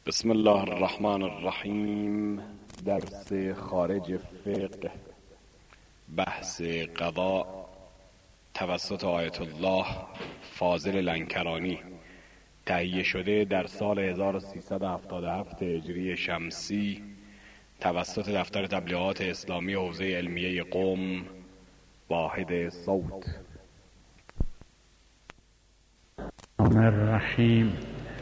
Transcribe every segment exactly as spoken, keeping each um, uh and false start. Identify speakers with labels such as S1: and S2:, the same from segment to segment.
S1: بسم الله الرحمن الرحیم. درس خارج فقه، بحث قضا توسط آیت الله فاضل لنکرانی، تهیه شده در سال هزار و سیصد و هفتاد و هفت هجری شمسی توسط دفتر تبلیغات اسلامی حوزه علمیه قم، واحد صوت.
S2: الرحیم.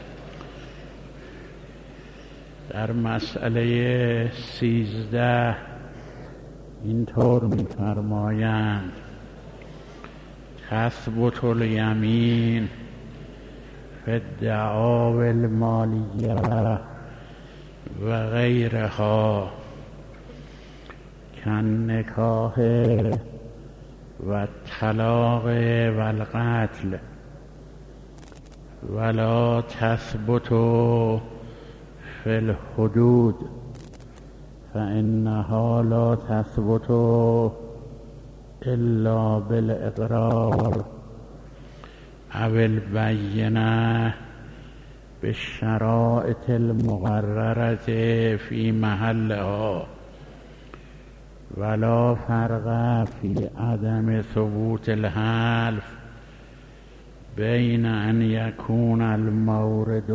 S2: در مسئله سیزده اینطور می‌فرمایند: تثبت الیمین فی الدعاوی المالیه و غیرها کالنکاح و الطلاق و القتل، ولا تثبت فی الحدود فإنها لا تثبت إلا بالإقرار أو البینة بالشرائط المقررة في محلها، ولا فرق في عدم ثبوت الحلف بين أن يكون المورد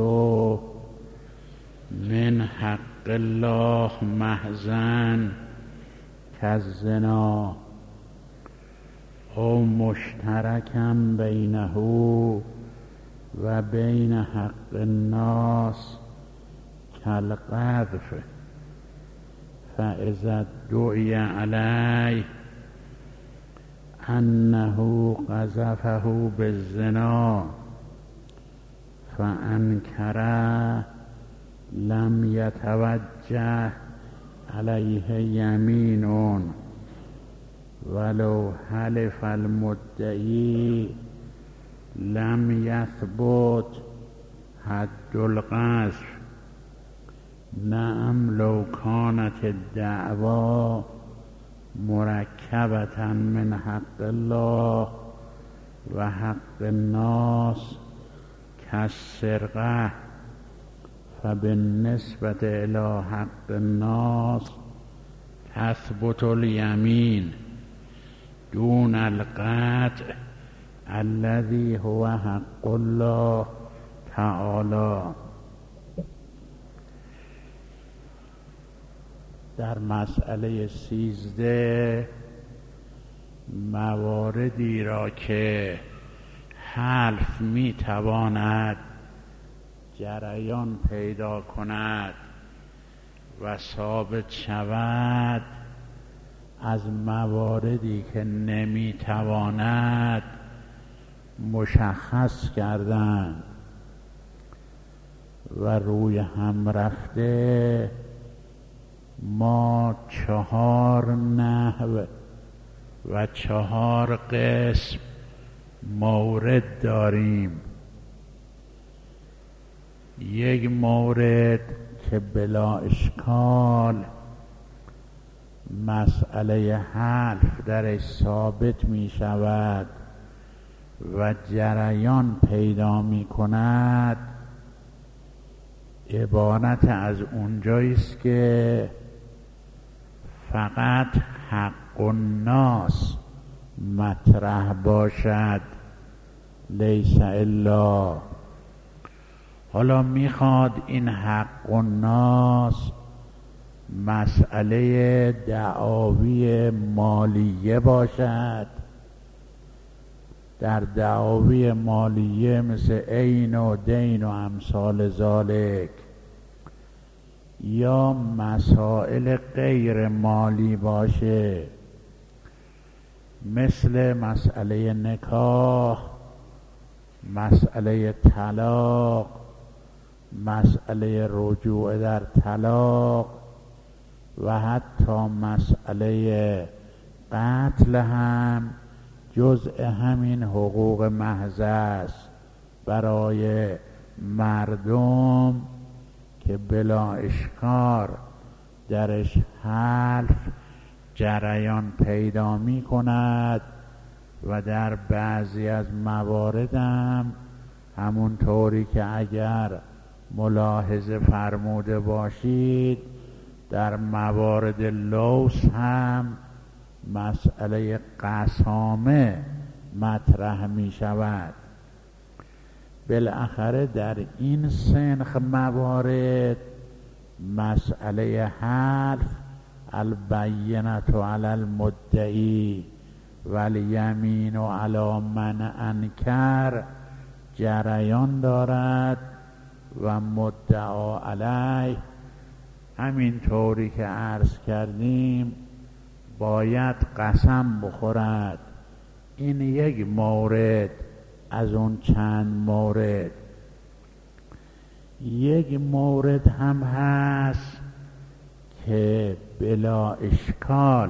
S2: من حق الله محضاً كالزنا او مشتركا بينه و بين حق الناس كالقذف، فإذا ادعي عليه أنه قذفه بالزنا فأنكر لم يتوجه عليه يمين، ولو حلف المدعي لم يثبت حد القذف. نعم لو كانت الدعوى مركبة من حق الله و حق الناس كالسرقة، فبالنسبة إلى حق الناس تثبت اليمين دون القطع الذي هو حق الله تعالى. در مسئله سیزده مواردی را که حلف می تواند جریان پیدا کند و ثابت شود از مواردی که نمی تواند مشخص کردند و روی هم رفته ما چهار نحو و چهار قسم مورد داریم. یک مورد که بلا اشکال مسئله حلف درش ثابت می شود و جریان پیدا می کند، عبارت از اونجایی است که فقط حق الناس مطرح باشد، لیس الا. حالا میخواد این حق الناس مسئله دعاوی مالیه باشد. در دعاوی مالیه مثل عین و دین و امثال ذالک، یا مسائل غیر مالی باشه مثل مسئله نکاح، مسئله طلاق، مسئله رجوع در طلاق و حتی مسئله قتل هم جزء همین حقوق محض است برای مردم که بلا اشکال درش حلف جریان پیدا می کند و در بعضی از موارد هم همون طوری که اگر ملاحظه فرموده باشید در موارد لوث هم مسئله قسامه مطرح می شود. بالاخره در این سنخ موارد مسئله حلف البینة علی المدعی والیمین علی من انکر جریان دارد و مدعا علیه همین طوری که عرض کردیم باید قسم بخورد. این یک مورد از اون چند مورد. یک مورد هم هست که بلا اشکال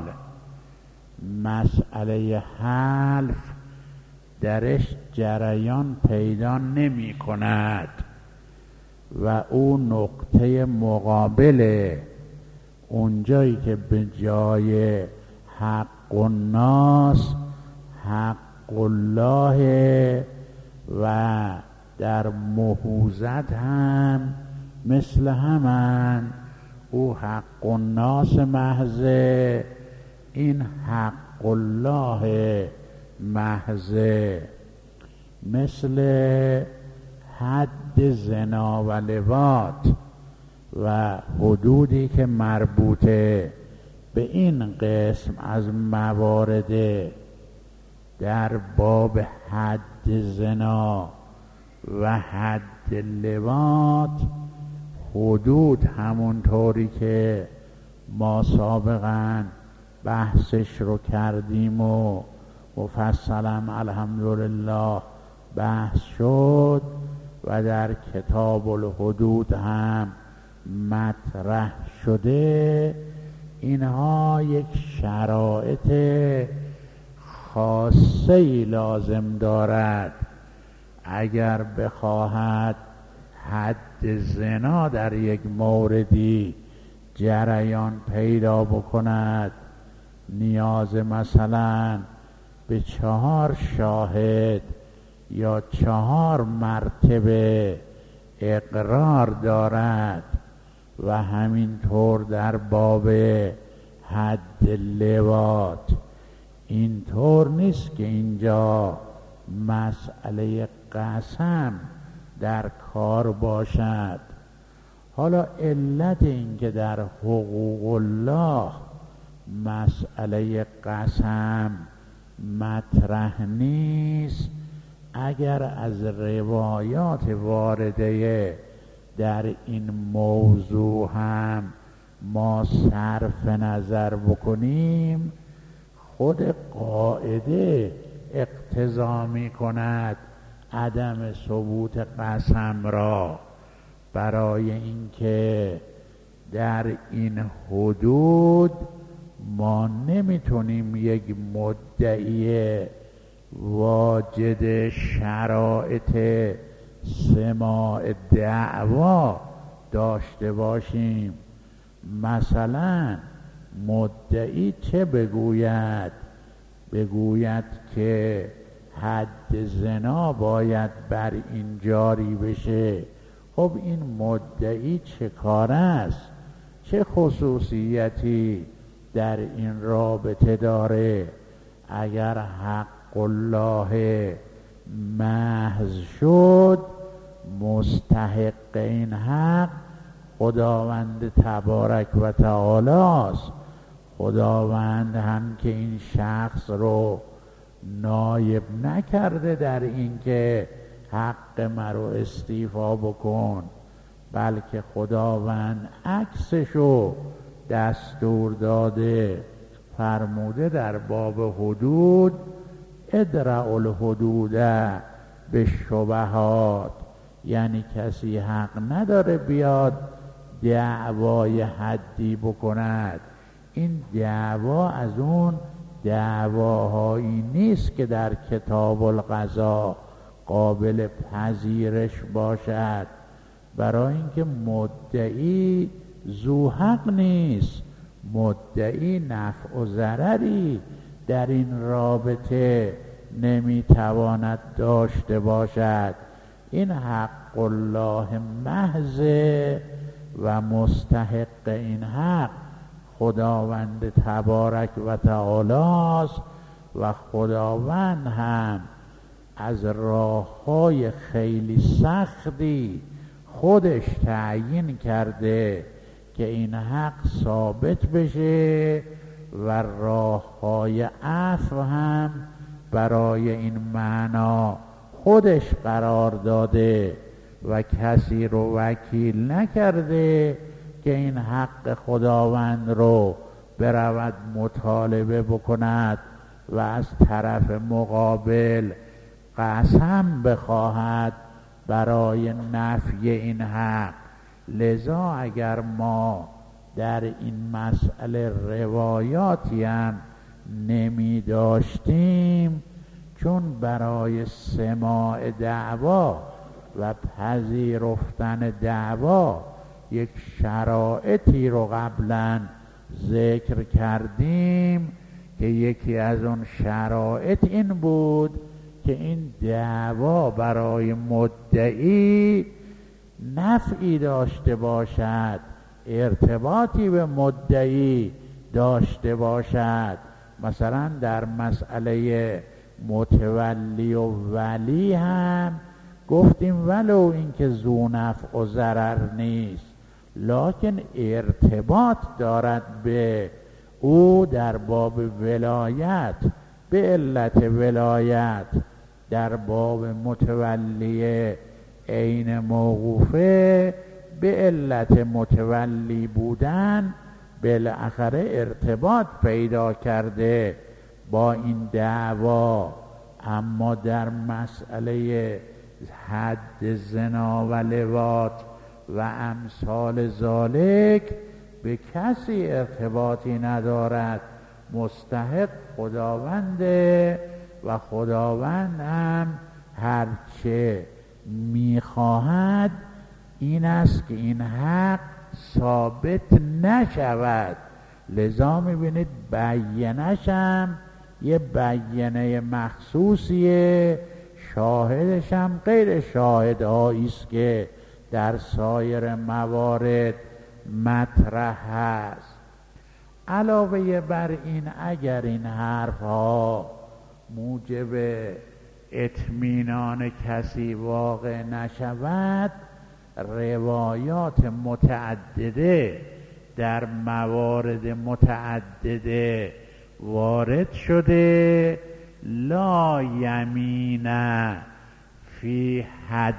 S2: مسئله حلف درش جریان پیدا نمی کند و او نقطه مقابله، اونجایی که به جای حق الناس حق الله و در مهوزت هم مثل همان، او حق الناس محضه، این حق الله محضه. مثل حد زنا و لواط و حدودی که مربوطه به این قسم از موارد در باب حد زنا و حد لواط، حدود همون طوری که ما سابقا بحثش رو کردیم و مفصلا الحمدلله بحث شد و در کتاب الحدود هم مطرح شده، اینها یک شرایط خاصه‌ای لازم دارد. اگر بخواهد حد زنا در یک موردی جریان پیدا بکند، نیاز مثلا به چهار شاهد یا چهار مرتبه اقرار دارد و همینطور در باب حد لواط. اینطور نیست که اینجا مسئله قسم در کار باشد. حالا علت این که در حقوق الله مسئله قسم مطرح نیست، اگر از روایات وارده در این موضوع هم ما صرف نظر بکنیم، خود قاعده اقتضا می کند عدم ثبوت قسم را، برای اینکه در این حدود ما نمیتونیم یک مدعی واجد شرایط سماع دعوا داشته باشیم. مثلا مدعی چه بگوید؟ بگوید که حد زنا باید بر این جاری بشه. خب این مدعی چه کار است؟ چه خصوصیتی در این رابطه داره؟ اگر حق الله محض شد، مستحق این حق خداوند تبارک و تعالی است. خداوند هم که این شخص رو نایب نکرده در این که حق مرا استیفا بکن، بلکه خداوند عکسشو دستور داده، فرموده در باب حدود ادرعوا الحدود به شبهات، یعنی کسی حق نداره بیاد دعوای حدی بکند. این دعوا از اون دعواهایی نیست که در کتاب القضا قابل پذیرش باشد، برای اینکه مدعی ذو حق نیست، مدعی نفع و ضرری در این رابطه نمیتواند داشته باشد، این حق الله محض و مستحق این حق خداوند تبارک و تعالی است و خداوند هم از راه‌های خیلی سختی خودش تعیین کرده که این حق ثابت بشه و راه‌های عفو هم برای این معنا خودش قرار داده و کسی رو وکیل نکرده که این حق خداوند رو برود مطالبه بکند و از طرف مقابل قسم بخواهد برای نفی این حق. لذا اگر ما در این مسئله روایاتی هم نمی داشتیم، چون برای سماع دعوا و پذیرفتن دعوا یک شرایطی رو قبلا ذکر کردیم که یکی از اون شرایط این بود که این دعوا برای مدعی نفعی داشته باشد، ارتباطی به مدعی داشته باشد. مثلا در مسئله متولی و ولی هم گفتیم ولو اینکه ذو نفع و ضرر نیست، لکن ارتباط دارد به او در باب ولایت، به علت ولایت. در باب متولی عین موقوفه به علت متولی بودن بالاخره ارتباط پیدا کرده با این دعوا. اما در مسئله حد زنا و لواط و امثال ذالک به کسی ارتباطی ندارد، مستحق خداونده و خداوند هم هرچه میخواهد این است که این حق ثابت نشود. لذا میبینید بیانش هم یه بیانه مخصوصیه، شاهدش هم غیر شاهدهایی است که در سایر موارد مطرح هست. علاوه بر این اگر این حرف ها موجب اطمینان کسی واقع نشود، روایات متعدده در موارد متعدده وارد شده لا یمین فی حد،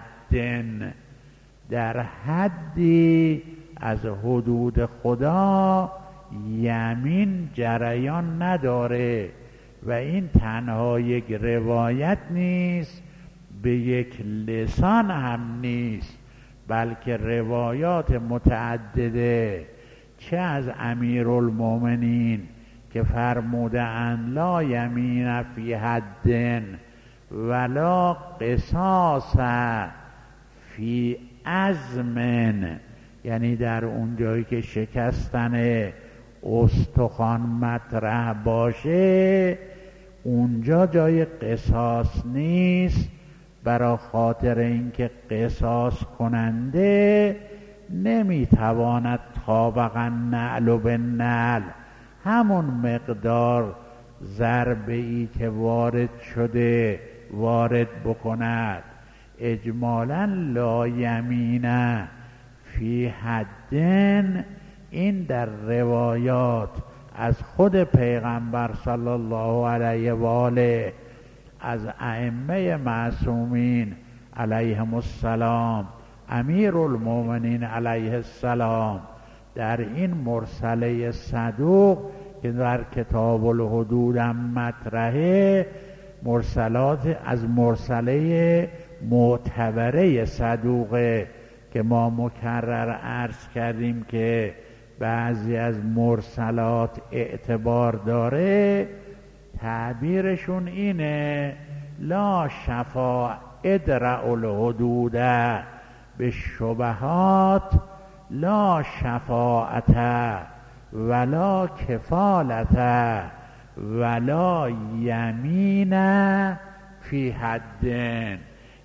S2: در حدی از حدود خدا یمین جریان نداره. و این تنها یک روایت نیست، به یک لسان هم نیست، بلکه روایات متعدده چه از امیرالمومنین که فرموده اند لا یمین فی حد ولا قصاص فی عزم، یعنی در اون جایی که شکستن استخوان مطرح باشه اونجا جای قصاص نیست، برای خاطر اینکه قصاص کننده نمیتواند طابقا نعل به نعل همون مقدار ضربه ای که وارد شده وارد بکند. اجمالا لا یمین فی حدن این در روایات از خود پیغمبر صلی الله علیه و آله، از ائمه معصومین علیهم السلام، امیر المومنین علیه السلام، در این مرسله صدوق که در کتاب الحدود هم مطرحه، مرسلات از مرسله معتبره صدوقه که ما مکرر عرض کردیم که بعضی از مرسلات اعتبار داره. تعبیرشون اینه لا شفا ادرع الحدود به شبهات لا شفاعت ولا کفالت ولا یمین فی حدن.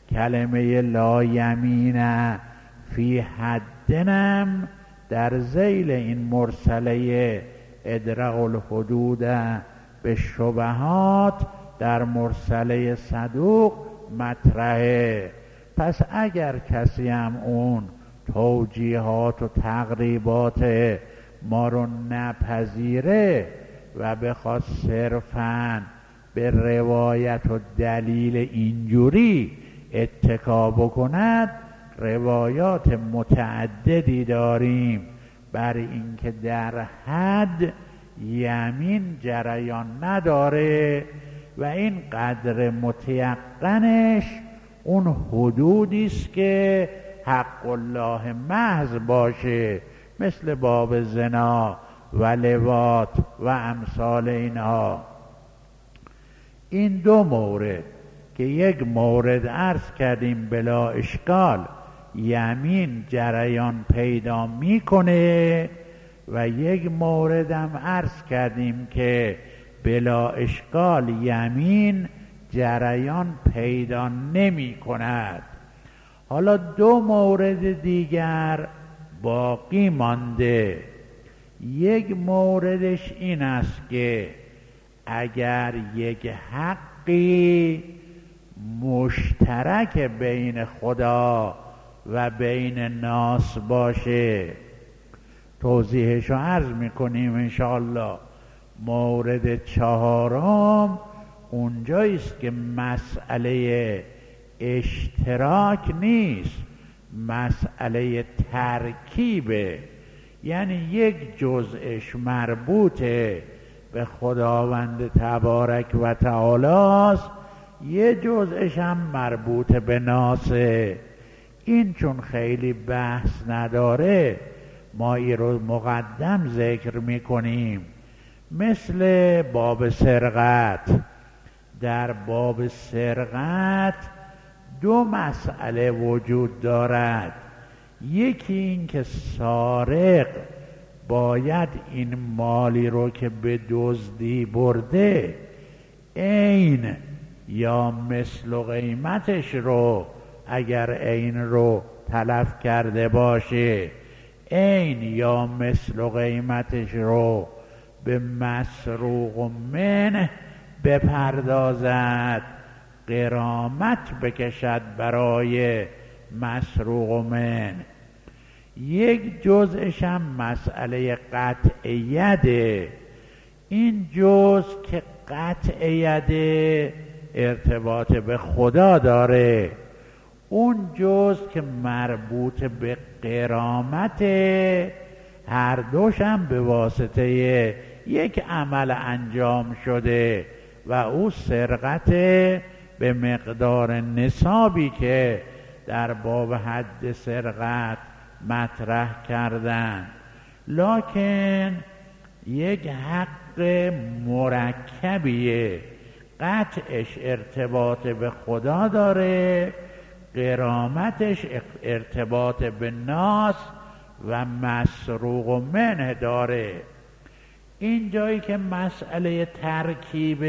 S2: کلمه لا یمین فی حدنم در ذیل این مرسله ادرق الحدود به شبهات در مرسله صدوق مطرحه. پس اگر کسی هم اون توجیهات و تقریبات ما رو نپذیره و بخواد صرفاً به روایت و دلیل اینجوری اتکا بکند، روایات متعددی داریم بر اینکه در حد یمین جریان نداره و این قدر متیقنش اون حدودی است که حق الله محض باشه، مثل باب زنا و لواط و امثال اینها. این دو مورد که یک مورد عرض کردیم بلا اشکال یمین جریان پیدا میکنه و یک مورد هم عرض کردیم که بلا اشکال یمین جریان پیدا نمی کند. حالا دو مورد دیگر باقی مانده. یک موردش این است که اگر یک حقی مشترک بین خدا و بین ناس باشه، توضیحشو عرض میکنیم انشاءالله. مورد چهارم اونجاییست که مسئله اشتراک نیست، مسئله ترکیبه، یعنی یک جزءش مربوطه به خداوند تبارک و تعالی است، یه جزءش هم مربوط به ناسه. این چون خیلی بحث نداره ما این رو مقدم ذکر میکنیم. مثل باب سرقت، در باب سرقت دو مسئله وجود دارد. یکی این که سارق باید این مالی رو که به دزدی برده عین یا مثل و قیمتش رو، اگر عین رو تلف کرده باشه عین یا مثل و قیمتش رو به مسروق و منه بپردازد، غرامت بکشد برای مسروق و من. یک جزءش هم مسئله قطعیته. این جزء که قطعیته ارتباط به خدا داره، اون جزء که مربوط به غرامت هر دوش هم به واسطه یک عمل انجام شده و او سرقت به مقدار نصابی که در باب حد سرقت مطرح کردن. لکن یک حق مرکبیه، قطعش ارتباط به خدا داره، غرامتش ارتباط به ناس و مسروق و منه داره. این جایی که مسئله ترکیب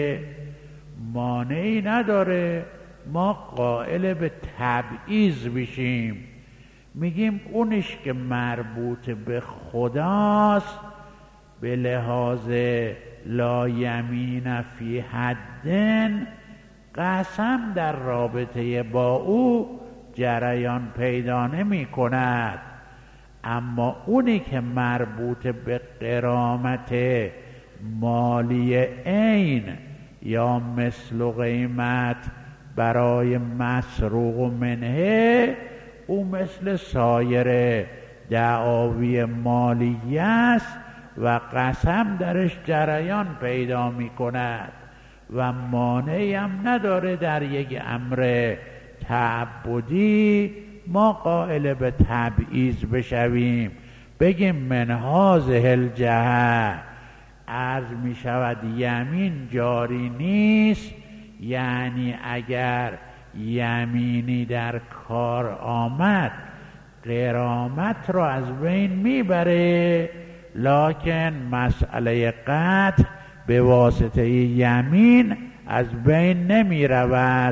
S2: مانعی نداره، ما قائل به تبعیض بشیم، میگیم اونش که مربوط به خداست به لحاظ لا یمین فی حدن قسم در رابطه با او جریان پیدا نمی کند، اما اونی که مربوط به غرامت مالی عین یا مثل و قیمت برای مسروق و منه، او مثل سایر دعاوی مالی است و قسم درش جریان پیدا می کند و مانعی هم نداره. در یک امر تعبدی ما قائل به تبعیض بشویم، بگیم من هذه الجهه عرض می شود یمین جاری نیست، یعنی اگر یمینی در کار آمد غرامت رو از بین میبره، لکن مسئله قطع به واسطه یمین از بین نمی رود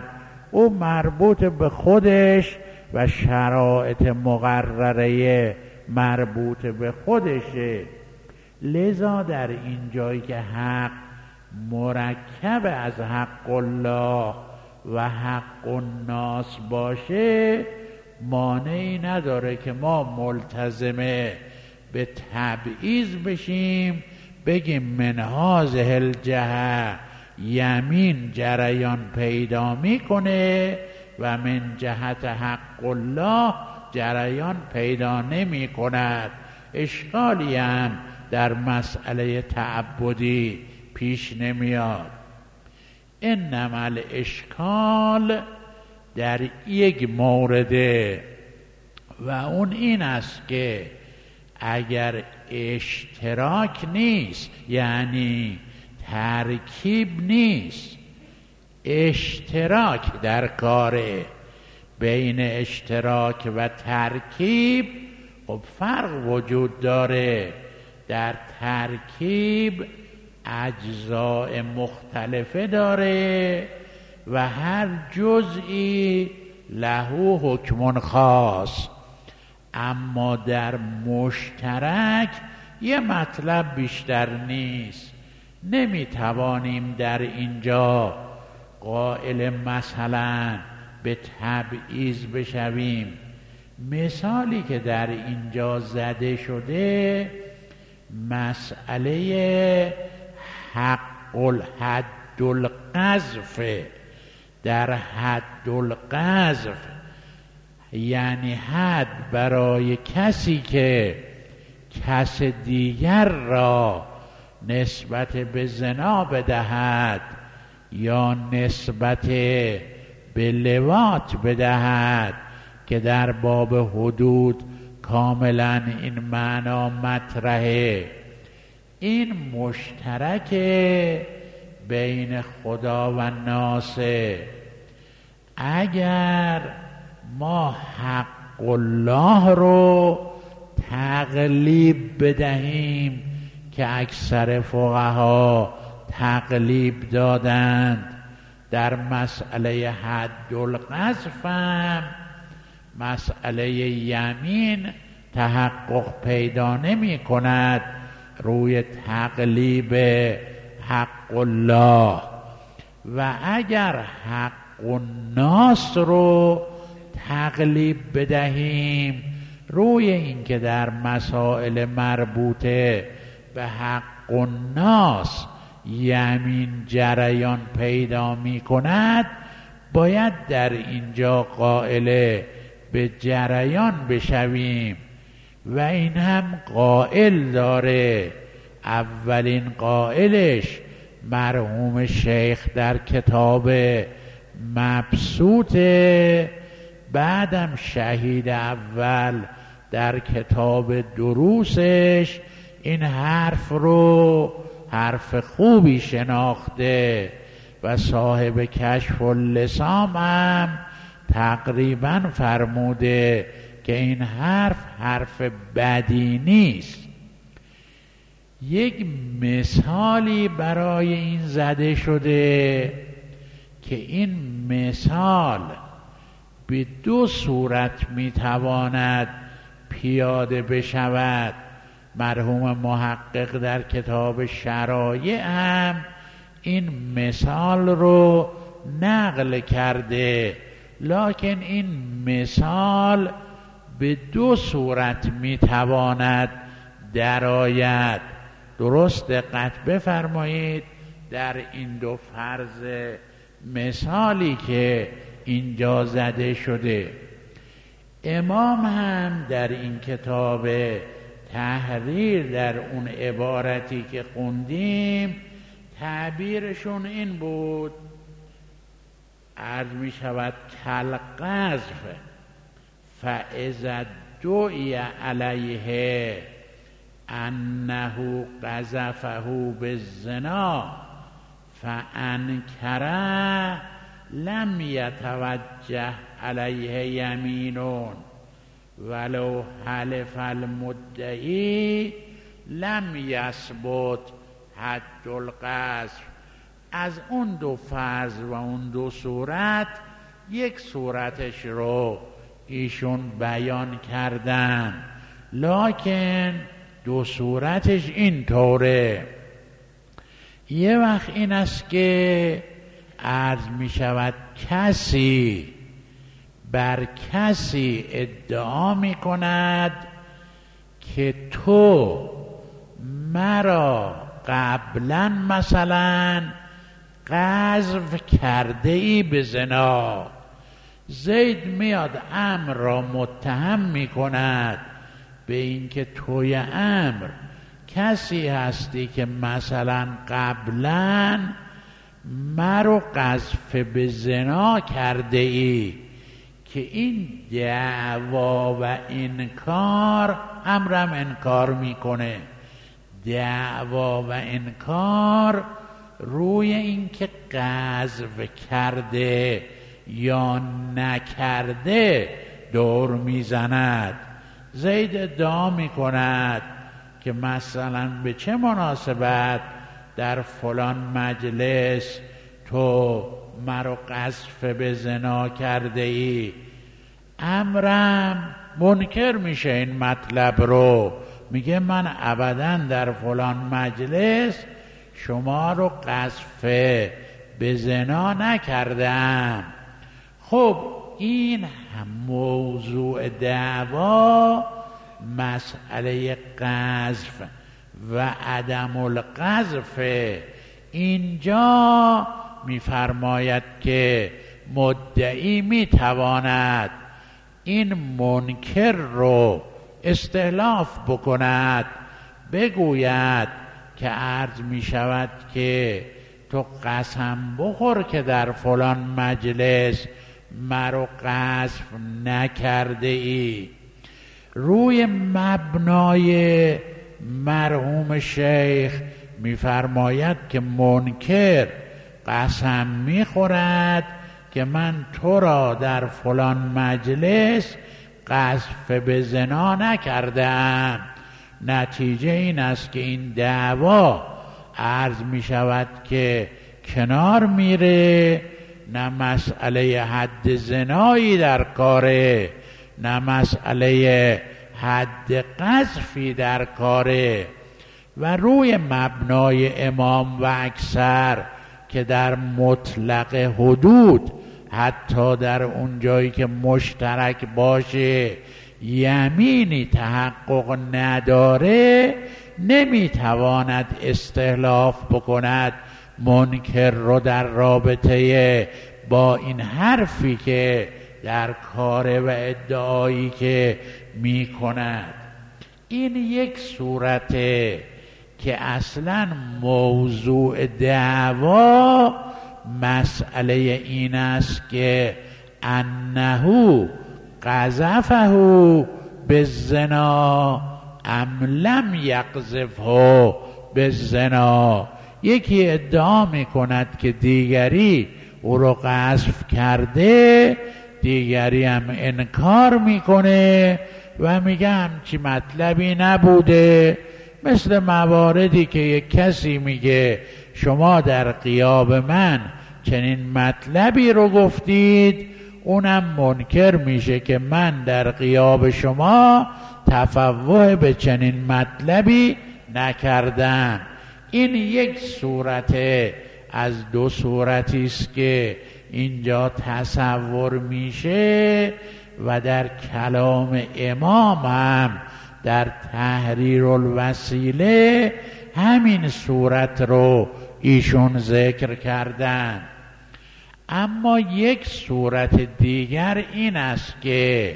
S2: او مربوط به خودش و شرایط مقرره مربوط به خودشه. لذا در این جایی که حق مرکب از حق الله و حق الناس باشه، مانعی نداره که ما ملتزمه به تبعیض بشیم، بگیم من هذه الجهه یمین جریان پیدا میکنه و من جهت حق الله جریان پیدا نمی کند. اشکالی هم در مسئله تعبدی پیش نمیاد. انما الاشکال در یک مورده و اون این است که اگر اشتراک نیست، یعنی ترکیب نیست، اشتراک در کاره، بین اشتراک و ترکیب خب فرق وجود داره. در ترکیب اجزاء مختلفه داره و هر جزئی له حکم خاص، اما در مشترک یه مطلب بیشتر نیست. نمیتوانیم در اینجا قائل مثلا به تبعیض بشویم. مثالی که در اینجا زده شده مسئله حق الحد القذف. در حد القذف یعنی حد برای کسی که کس دیگر را نسبت به زنا بدهد یا نسبت به لواط بدهد که در باب حدود کاملا این معنا مطرحه. این مشترک بین خدا و ناسه. اگر ما حق الله رو تقلیب بدهیم که اکثر فقها تقلیب دادند، در مسئله حد القذف هم مسئله یمین تحقق پیدا نمی کند روی تقلیب حق الله. و اگر حق الناس رو تقلیب بدهیم روی اینکه در مسائل مربوطه به حق الناس یمین جریان پیدا می کند، باید در اینجا قائل به جریان بشویم و این هم قائل داره. اولین قائلش مرحوم شیخ در کتاب مبسوط، بعدم شهید اول در کتاب دروسش این حرف رو حرف خوبی شناخته و صاحب کشف اللسام هم تقریبا فرموده که این حرف حرف بدی نیست. یک مثالی برای این زده شده که این مثال به دو صورت میتواند پیاده بشود. مرحوم محقق در کتاب شرایع هم این مثال رو نقل کرده، لکن این مثال به دو صورت میتواند درآید. درست دقت بفرمایید در این دو فرض مثالی که اینجا زده شده. امام هم در این کتاب تحریر در اون عبارتی که خوندیم تعبیرشون این بود، عرض می شود کالقذف فاذا دعی علیه انه قذفه بالزنا فانکر لم یتوجه علیه یمینون ولو حلف المدعی لم یثبت حد القذف. از اون دو فرض و اون دو صورت یک صورتش رو ایشون بیان کردن، لکن دو صورتش این طوره. یه وقت این است که عرض می شود کسی بر کسی ادعا می کند که تو مرا قبلا مثلا قذف کرده ای به زنا. زید میاد عمرو را متهم می کند به اینکه توی عمرو کسی هستی که مثلا قبلا مرا قذف به زنا کرده ای، که این دعوا و انکار عمرم انکار میکنه. دعوا و انکار روی اینکه قذف کرده یا نکرده دور میزند. زید ادعا میکند که مثلا به چه مناسبت در فلان مجلس تو مرا قذف به زنا کرده ای. عمرم منکر میشه این مطلب رو، میگه من ابدا در فلان مجلس شما رو قذف به زنا نکردم. خب این موضوع دعوا مسئله قذف و عدم القذف. اینجا میفرماید که مدعی میتواند این منکر رو استحلاف بکند، بگوید که عرض میشود که تو قسم بخور که در فلان مجلس مرا قذف نکرده ای. روی مبنای مرحوم شیخ میفرماید که منکر قسم میخورد که من تو را در فلان مجلس قذف به زنا نکردم. نتیجه این است که این دعوا عرض می شود که کنار میره، نه مسئله حد زنایی در کاره، نه مسئله حد قذفی در کاره. و روی مبنای امام و اکثر که در مطلق حدود حتی در اون جایی که مشترک باشه یمینی تحقق نداره، نمیتواند استحلاف بکند منکر رو در رابطه با این حرفی که در کاره و ادعایی که میکند. این یک صورته که اصلا موضوع دعوا مسئله این است که انه قذفه بالزنا ام لم یقذفه بالزنا. یکی ادعا میکند که دیگری او رو قذف کرده، دیگری هم انکار میکنه و میگه همچی مطلبی نبوده. مثل مواردی که یک کسی میگه شما در غیاب من چنین مطلبی رو گفتید، اونم منکر میشه که من در غیاب شما تفوه به چنین مطلبی نکردم. این یک صورت از دو صورتی است که اینجا تصور میشه و در کلام امام هم در تحریر الوسیله همین صورت رو ایشون ذکر کردن. اما یک صورت دیگر این است که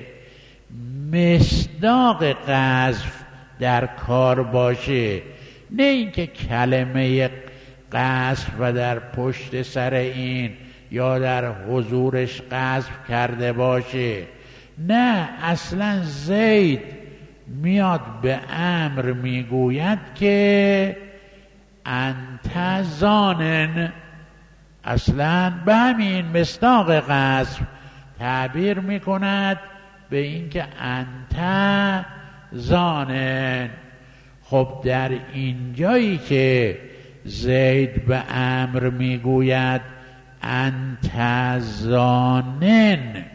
S2: مصداق قذف در کار باشه، نه اینکه کلمه قذف و در پشت سر این یا در حضورش قذف کرده باشه. نه، اصلا زید میاد به امر میگوید که انت زانن، اصلا به همین مصداق قذف تعبیر میکند به اینکه انت زانن. خب در اینجایی که زید به امر میگوید انت ظانن.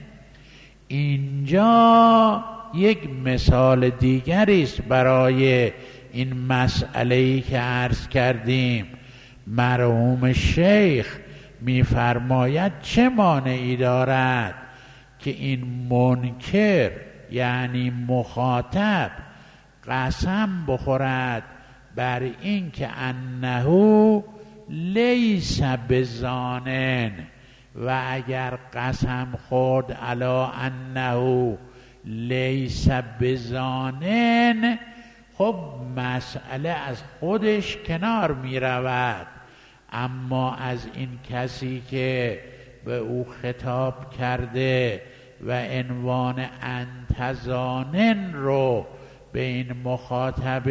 S2: اینجا یک مثال دیگری است برای این مسئله‌ای که عرض کردیم. مرحوم شیخ می‌فرماید چه مانعی دارد که این منکر یعنی مخاطب قسم بخورد بر این که انه لیس بظانن، و اگر قسم خورد علی انه لیس بظانن، خب مسئله از خودش کنار می رود. اما از این کسی که به او خطاب کرده و عنوان انت ظانن رو به این مخاطب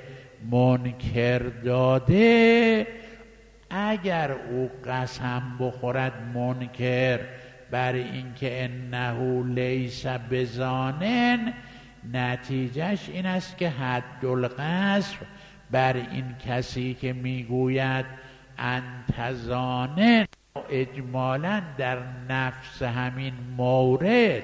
S2: منکر داده، اگر او قسم بخورد منکر بر اینکه انه لیس بظانن، نتیجهش این است که حد القذف بر این کسی که میگوید انت ظانن. اجمالا در نفس همین مورد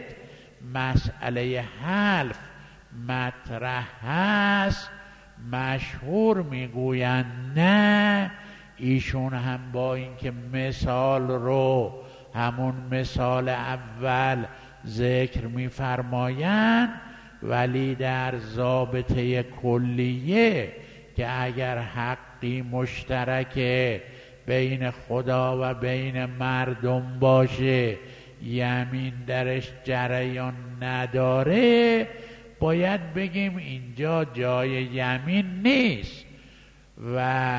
S2: مسئله حلف مطرح هست. مشهور میگویند نه، ایشون هم با اینکه مثال رو همون مثال اول ذکر میفرمایند، ولی در ضابطه کلیه که اگر حقی مشترک بین خدا و بین مردم باشه یمین درش جریان نداره، باید بگیم اینجا جای یمین نیست. و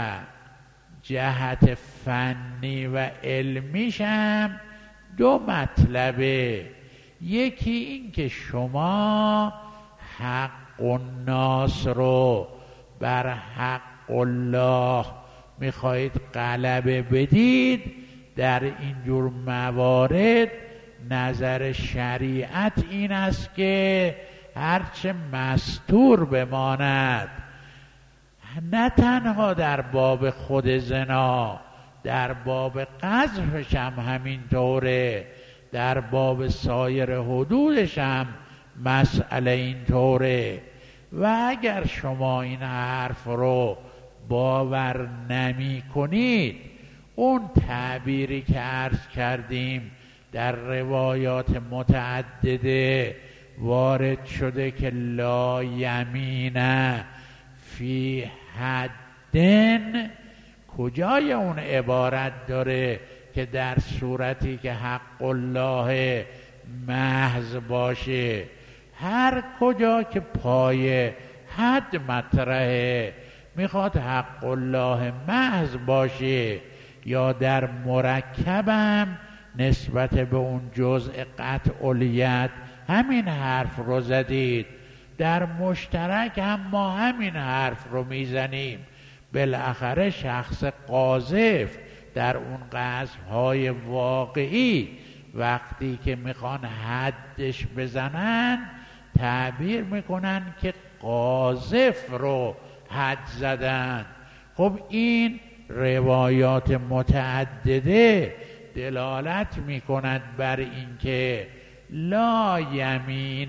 S2: جهت فنی و علمیش هم دو مطلبه. یکی این که شما حق الناس رو بر حق الله میخواهید غلبه بدید، در اینجور موارد نظر شریعت این است که هرچه مستور بماند، نه تنها در باب خود زنا، در باب قذفش هم همینطوره، در باب سایر حدودش هم مسئله اینطوره. و اگر شما این حرف رو باور نمی کنید، اون تعبیری که عرض کردیم در روایات متعدده وارد شده که لا یمین فی حدن، کجای اون عبارت داره که در صورتی که حق الله محض باشه؟ هر کجا که پای حد مطرحه میخواد حق الله محض باشه، یا در مرکبم نسبت به اون جزء قطعیت همین حرف رو زدید، در مشترک هم ما همین حرف رو میزنیم. بالاخره شخص قاذف در اون قذف‌های واقعی وقتی که میخوان حدش بزنن تعبیر میکنن که قاذف رو حد زدن. خب این روایات متعدده دلالت میکند بر اینکه لا یمین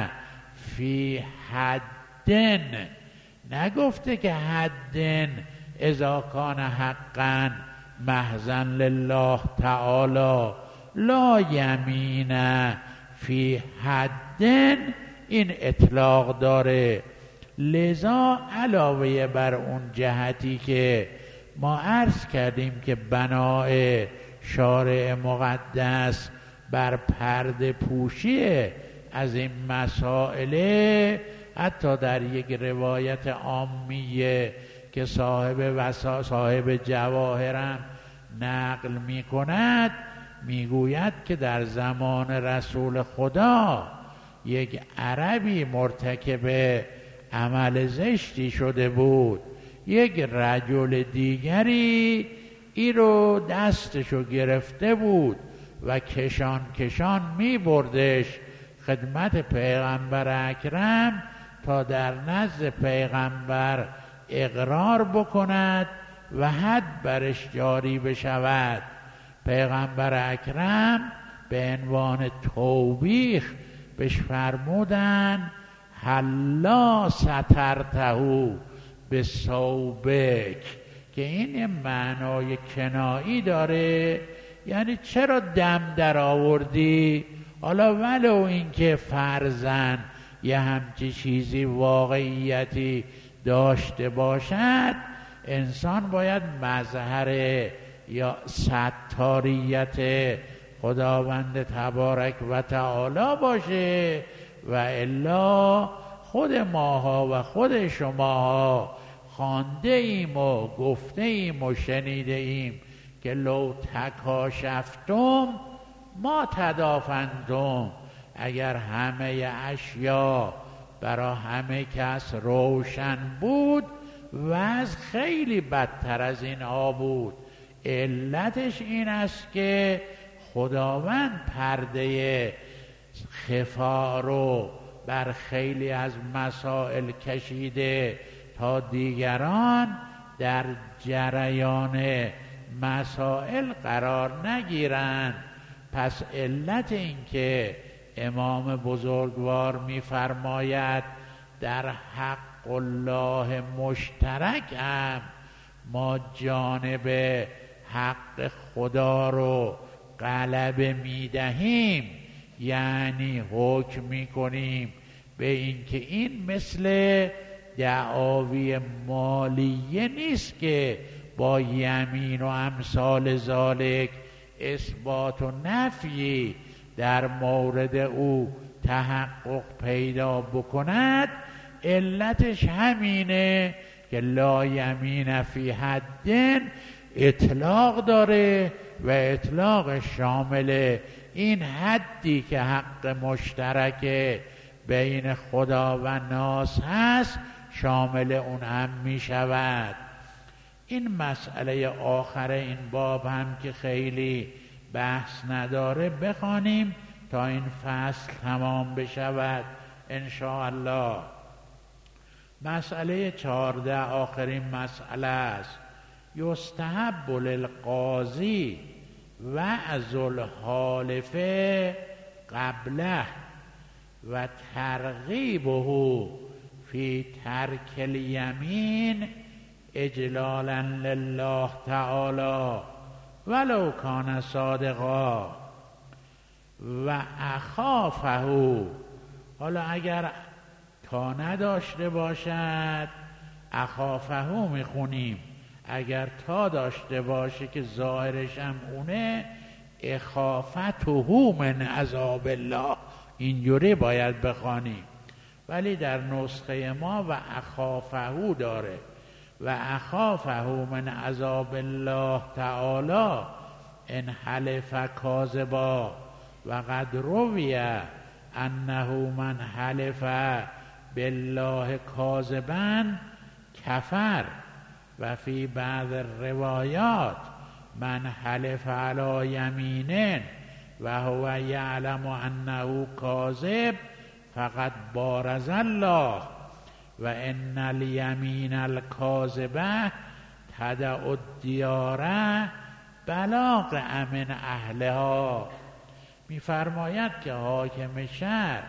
S2: فی حدن، نگفته که حدن اذا کان حقا محضا لله تعالی، لا یمین فی حدن این اطلاق داره. لذا علاوه بر اون جهتی که ما عرض کردیم که بنای شارع مقدس بر پرده پوشیه از این مسائل، حتی در یک روایت عامیه که صاحب وسا صاحب جواهرم نقل می کند، می گوید که در زمان رسول خدا یک عربی مرتکب عمل زشتی شده بود، یک رجل دیگری ای رو دستشو گرفته بود و کشان کشان می بردش خدمت پیغمبر اکرم تا در نزد پیغمبر اقرار بکند و حد برش جاری بشود. پیغمبر اکرم به عنوان توبیخ بهش فرمودن حلا سترتهو به ثوبک، که این معنای کنایی داره، یعنی چرا دم در آوردی؟ حالا ولو اینکه فرضاً یه همچی چیزی واقعیتی داشته باشد، انسان باید مظهر یا ستاریت خداوند تبارک و تعالی باشه، و الا خود ماها و خود شماها خوانده ایم و گفته ایم و شنیده ایم که لو تکاشفتم ما تدافنتم، اگر همه اشیا برای همه کس روشن بود وضع خیلی بدتر از این ها بود. علتش این است که خداوند پرده خفا رو بر خیلی از مسائل کشیده تا دیگران در جریان مسائل قرار نگیرند. پس علت این که امام بزرگوار می‌فرماید در حق الله مشترک هم ما جانب حق خدا رو غلبه میدهیم، یعنی حکم میکنیم به این که این مثل دعاوی مالیه نیست که با یمین و امثال ذالک اثبات و نفی در مورد او تحقق پیدا بکند. علتش همینه که لا یمین فی حدن اطلاق داره و اطلاق شامل این حدی که حق مشترک بین خدا و ناس هست شامل اون هم می شود. این مسئله آخر این باب هم که خیلی بحث نداره بخوانیم تا این فصل تمام بشود ان شاء الله. مسئله چهارده آخرین مسئله است. یستحب للقاضی وعظ الحالف قبله و ترغیبه فی ترک الیمین اجلالا لله تعالی ولو کان صادقا و اخافه. حالا اگر تا نداشته باشد اخافه میخونیم، اگر تا داشته باشه که ظاهرش هم اونه اخافته من عذاب الله اینجوری باید بخوانیم، ولی در نسخه ما و اخافه داره و اخافه من عذاب الله تعالی ان حلف کاذبا و قد روی انه من حلف بالله کاذبا کفر و فی بعض الروایات من حلف علی یمین و هو یعلم انه کاذب فقد بارز الله و ان الیمین الکاذبه تدع الدیار بلاغ من اهلها. میفرماید که حاکم شهر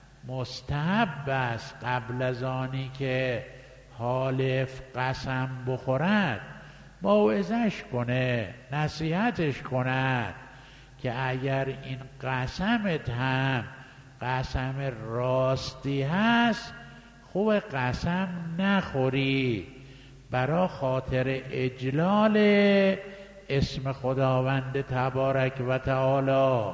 S2: مستحب است قبل از آنی که حالف قسم بخورد موعظش کنه، نصیحتش کند که اگر این قسمت هم قسم راستی هست خوب قسم نخوری، برا خاطر اجلال اسم خداوند تبارک و تعالی.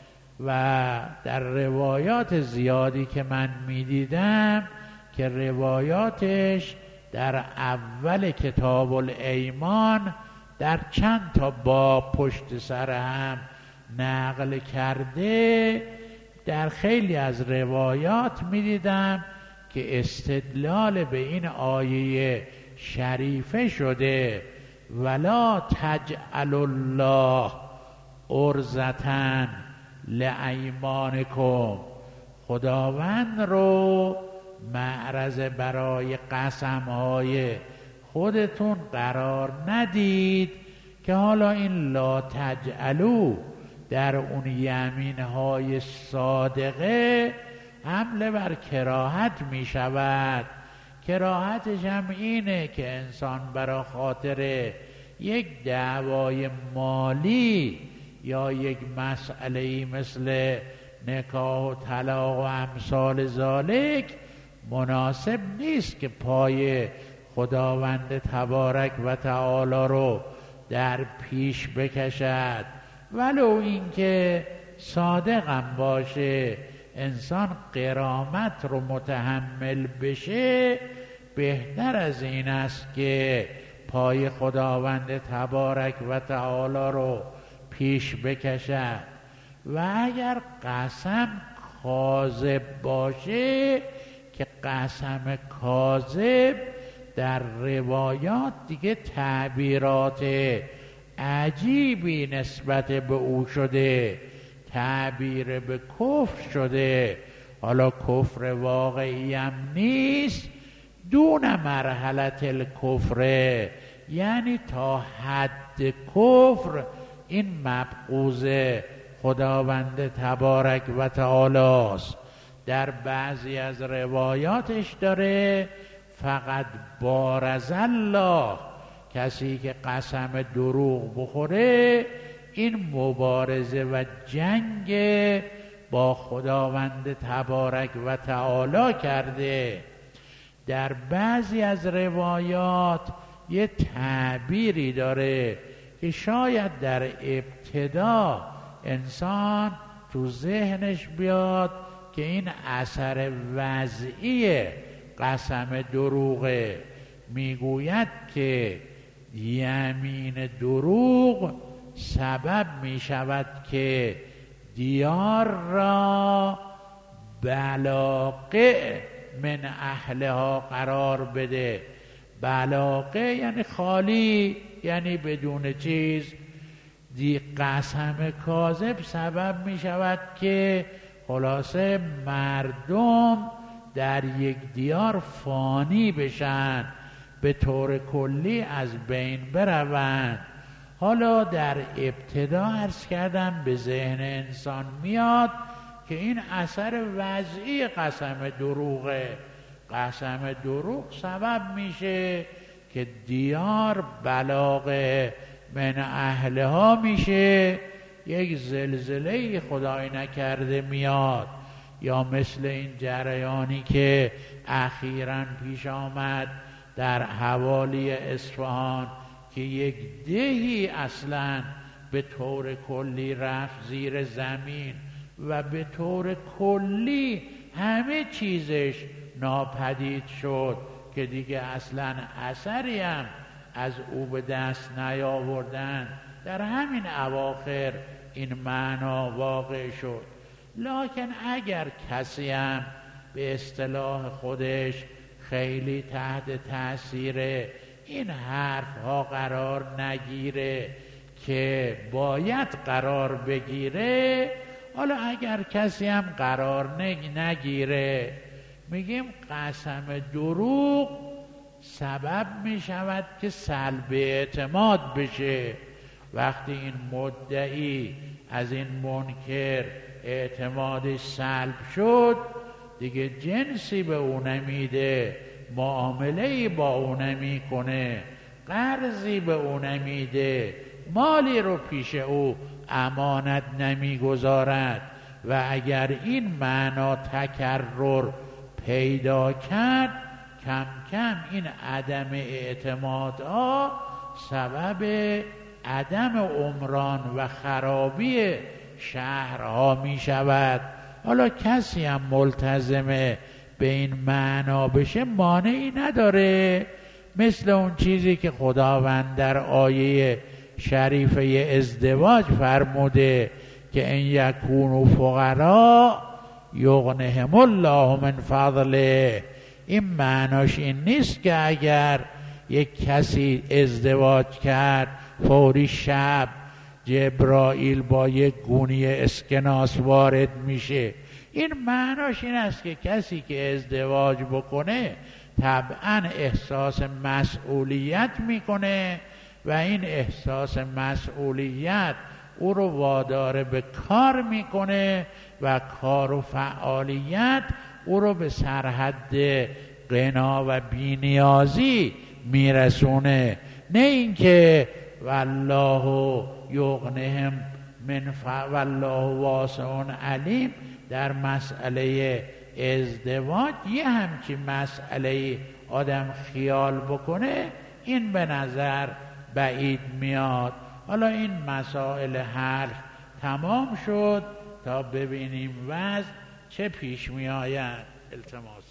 S2: و در روایات زیادی که من میدیدم که روایاتش در اول کتاب الایمان در چند تا باب پشت سر هم نقل کرده، در خیلی از روایات میدیدم که استدلال به این آیه شریفه شده ولا تجعل الله عرضة لایمانکم، خداوند رو معرض برای قسمهای خودتون قرار ندید که حالا این لا تجعلوا در اون یمینهای صادقه حمله بر کراهت می شود. کراهتش هم اینه که انسان برای خاطر یک دعوای مالی یا یک مسئله‌ای مثل نکاح و طلاق و امثال ذالک مناسب نیست که پای خداوند تبارک و تعالی رو در پیش بکشد، ولو اینکه صادقم باشه انسان غرامت رو متحمل بشه، بهتر از این است که پای خداوند تبارک و تعالی رو پیش بکشد. و اگر قسم کاذب باشه، که قسم کاذب در روایات دیگه تعبیرات عجیبی نسبت به او شده، تعبیر به کفر شده. حالا کفر واقعی هم نیست، دون مرحله الکفر، یعنی تا حد کفر این مبغوض خداوند تبارک و تعالی است. در بعضی از روایاتش داره فقط بارز الله، کسی که قسم دروغ بخوره این مبارزه و جنگ با خداوند تبارک و تعالی کرده. در بعضی از روایات یه تعبیری داره که شاید در ابتدا انسان تو ذهنش بیاد که این اثر وضعی قسم دروغه. میگوید که یمین دروغ سبب می شود که دیار را بلاقه من اهلها قرار بده. بلاقه یعنی خالی، یعنی بدون چیز. دی قسم کاذب سبب می شود که خلاصه مردم در یک دیار فانی بشن، به طور کلی از بین بروند. حالا در ابتدا عرض کردم به ذهن انسان میاد که این اثر وضعی قسم دروغه. قسم دروغ سبب میشه که دیار بلاغه من اهلها میشه، یک زلزله خدای نکرده میاد، یا مثل این جریانی که اخیراً پیش آمد در حوالی اصفهان که یک دهی اصلاً به طور کلی رفت زیر زمین و به طور کلی همه چیزش ناپدید شد که دیگه اصلاً اثری هم از او به دست نیاوردن. در همین اواخر این معنا واقع شد. لکن اگر کسی هم به اصطلاح خودش خیلی تحت تأثیر این حرف ها قرار نگیره که باید قرار بگیره، حالا اگر کسی هم قرار نگیره، میگیم قسم دروغ سبب می شود که سلب اعتماد بشه. وقتی این مدعی از این منکر اعتمادش سلب شد، دیگه جنسی به او نمیده، معامله‌ای با او نمیکنه، قرضی به او نمیده، مالی رو پیش او امانت نمیگذارد. و اگر این معنا تکرر پیدا کرد، کم کم این عدم اعتمادها سبب عدم عمران و خرابی شهرها می شود. حالا کسی هم ملتزمه به این معنا بشه مانعی نداره، مثل اون چیزی که خداوند در آیه شریفه ازدواج فرموده که ان یکونوا فقراء یغنهم الله من فضله. این معناش این نیست که اگر یک کسی ازدواج کرد فوری شب جبرائیل با یک گونی اسکناس وارد میشه. این معناش این است که کسی که ازدواج بکنه طبعا احساس مسئولیت میکنه و این احساس مسئولیت او رو وادار به کار میکنه و کار و فعالیت او رو به سرحد غنا و بینیازی میرسونه، نه اینکه والله یغنهم من ف... والله واسع علیم در مسئله ازدواج یه همچی مسئله آدم خیال بکنه، این به نظر بعید میاد. حالا این مسائل حل تمام شد تا ببینیم وضع چه پیش می آید. التماس